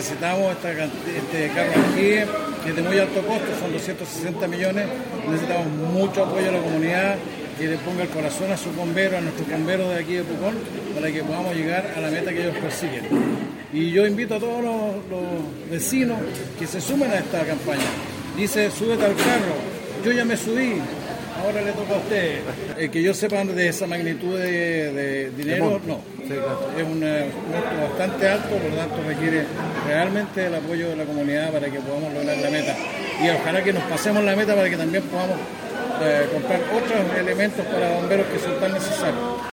necesitamos este carro aquí, que es de muy alto costo, son 260 millones, necesitamos mucho apoyo a la comunidad, que le ponga el corazón a sus bomberos, a nuestros bomberos de aquí de Pucón, para que podamos llegar a la meta que ellos persiguen. Y yo invito a todos los vecinos que se sumen a esta campaña. Dice, súbete al carro, yo ya me subí, ahora le toca a usted. Que yo sepa de esa magnitud de dinero, no. Sí, claro. Es un monto bastante alto, por lo tanto requiere realmente el apoyo de la comunidad para que podamos lograr la meta. Y ojalá que nos pasemos la meta para que también podamos comprar otros elementos para bomberos que son tan necesarios.